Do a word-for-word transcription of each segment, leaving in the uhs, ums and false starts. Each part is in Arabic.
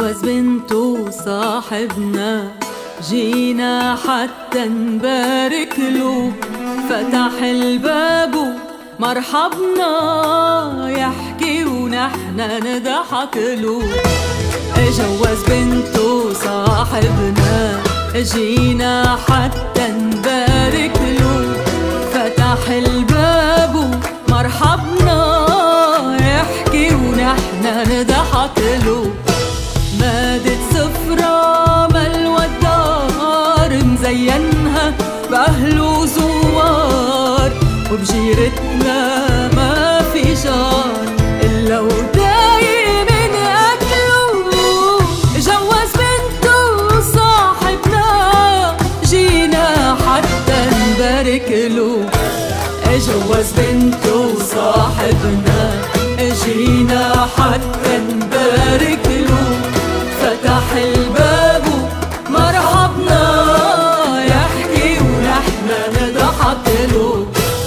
جوز بنته صاحبنا جينا حتى نبارك له، فتح الباب مرحبنا يحكي ونحن نضحك له. جوز بنته صاحبنا جينا حتى نبارك له، فتح الباب مرحبنا يحكي ونحن نضحك له. مادت سفرة ملوى الدار مزينها بأهل وزوار، وبجيرتنا ما في جار إلا ودايم من أكله. جوز بنته صاحبنا جينا حتى نبارك له. جوز بنته صاحبنا جينا حتى نبارك له، فتح الباب مرحبنا يحكي ونحن نضحك له.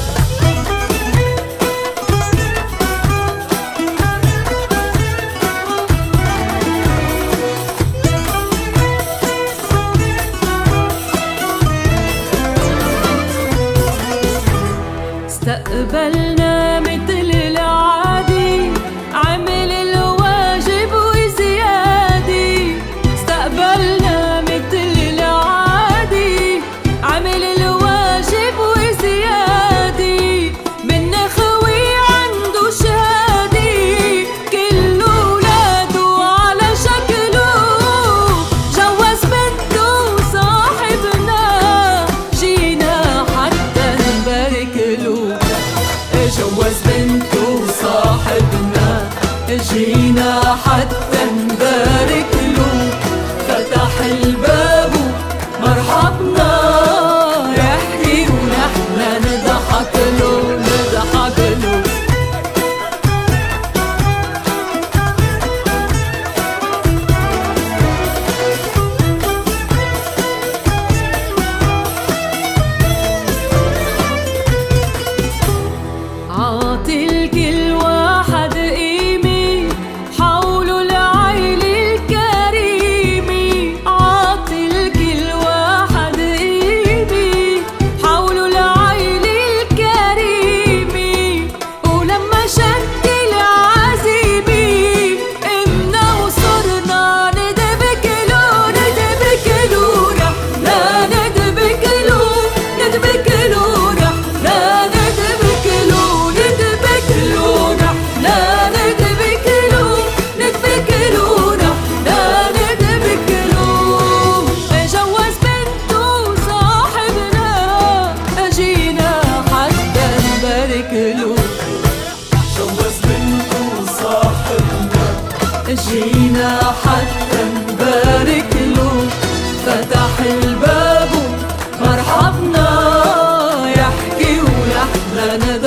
استقبلنا مثل العادي عمل الواجب وزيادي. استقبلنا مثل العادي عمل الواجب وزيادي. من خوي عنده شهادي كل ولاده على شكله. جوز بنته صاحبنا جينا حتى نبارك له. جوز بنته صاحبنا جينا حتى نبارك له، فتح الباب مرحبنا يحكي ونحن نضحك له نضحك له. عاطي لكل واحد قيمة حوله العيلة الكريمة. عاطي لكل واحد قيمة حوله العيلة الكريمة. ولما شد العزيمة إمنا وصرنا ندبك له ندبك له رحنا ندبك له ندبك له رحنا ندبك له ندبك له رحنا ندبك له ندبك له رحنا ندبك له. جوز بنته صاحبنا جينا حتى نبارك له. جوز بنته صاحبنا جينا حتى نبارك له، فتح الباب مرحبنا يحكي ونحن